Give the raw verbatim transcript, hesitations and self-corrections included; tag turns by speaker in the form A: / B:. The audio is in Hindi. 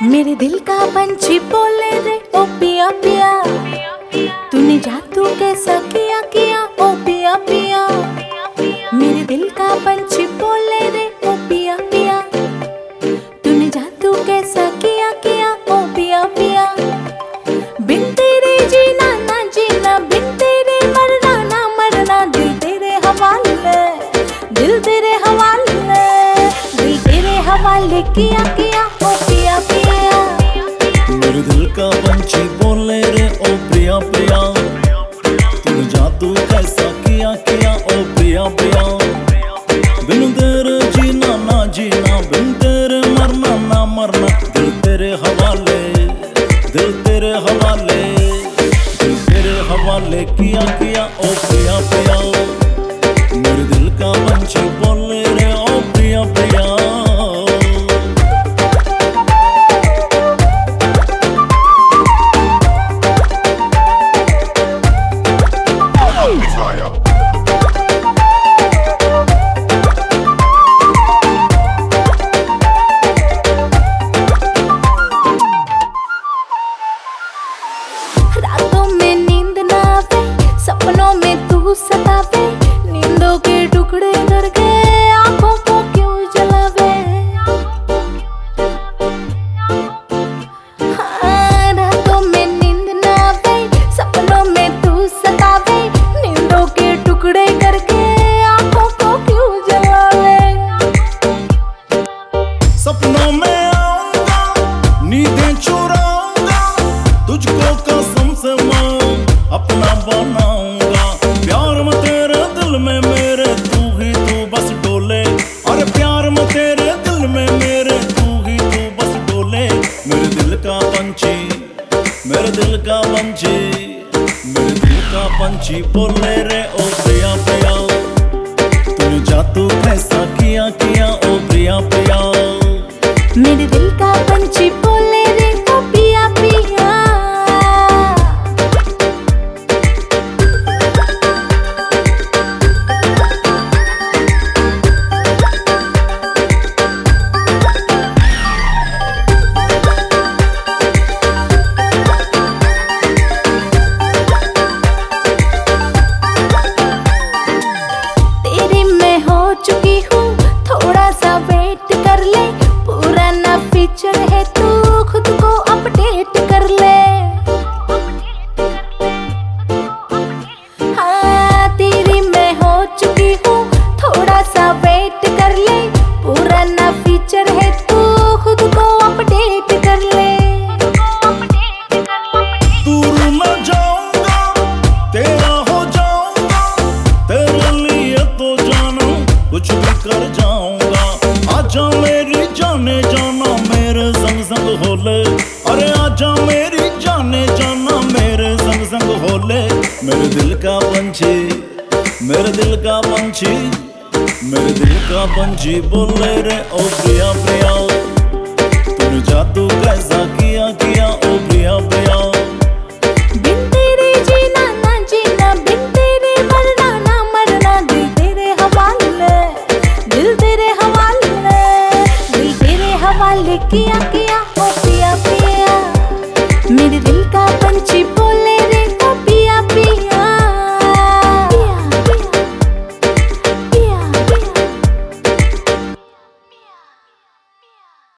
A: मेरे दिल का पंछी बोले रे ओ पिया पिया, तूने जादू कैसा किया किया ओ पिया पिया। मेरे दिल का पंछी बोले रे ओ पिया पिया, तूने जादू कैसा किया किया ओ पिया पिया। बिन तेरे जीना ना जीना, बिन तेरे मरना ना मरना, दिल तेरे हवाले, दिल तेरे हवाले, दिल तेरे हवाले किया किया ओ पिया पिया।
B: मेरे दिल का पंछी बोले रे ओ प्रिया प्रिया, तूने जादू कैसा किया किया ओ प्रिया प्रिया। बिन तेरे जीना ना जीना, बिन तेरे मरना ना मरना, दिल तेरे हवाले, दिल तेरे हवाले, दिल तेरे हवाले किया किया ओ प्रिया प्रिया। मेरे दिल का पंछी बोले रे ओ प्रिया प्रिया।
A: रातों में नींद ना आवे, सपनों में तू सतावे, नींदों के टुकड़े करके आंखों को क्यों जलावे। हाँ, रातों में नींद ना आवे, सपनों में तू सतावे, नींदों के टुकड़े करके आंखों को क्यों जलावे।
B: सपनों में आऊंगा, नींदें चुराऊंगा, तुझको कसम से मैं अपना बनाऊंगा। प्यार में तेरे दिल में मेरे तू ही तू बस डोले, अरे प्यार में तेरे दिल में मेरे तू ही तू बस डोले। मेरे दिल का पंछी, मेरे दिल का पंछी, मेरे दिल का पंछी बोले रे ओ प्रिया प्रिया, तूने जादू कैसा किया किया ओ प्रिया प्रिया।
A: मेरे दिल का पंछी बोले रे ओ पिया पिया। तेरी मैं हो चुकी हूँ, थोड़ा सा वेट कर ले, पुराना फीचर है तू खुद को अपडेट कर ले। हाँ, तेरी मैं हो चुकी हूँ, थोड़ा सा वेट कर ले, पुराना फीचर है तू खुद को अपडेट कर ले।
B: दूर न जाऊंगा, तेरा हो जाऊंगा, तेरे लिए तो जानू कुछ भी कर जाऊंगा। आजा मेरी जाने जाना मेरे संग संग होले, अरे आजा मेरी जाने जाना मेरे संग संग होले। मेरे दिल का पंछी, मेरे दिल का पंछी, मेरे दिल का पंछी बोले रे ओ प्रिया प्रिया, तूने जादू कैसा किया किया ओ प्रिया प्रिया।
A: बिन तेरे जीना ना जीना, बिन तेरे मरना ना मरना, दिल तेरे हवाले, दिल तेरे हवाले, दिल तेरे हवाले किया किया ओ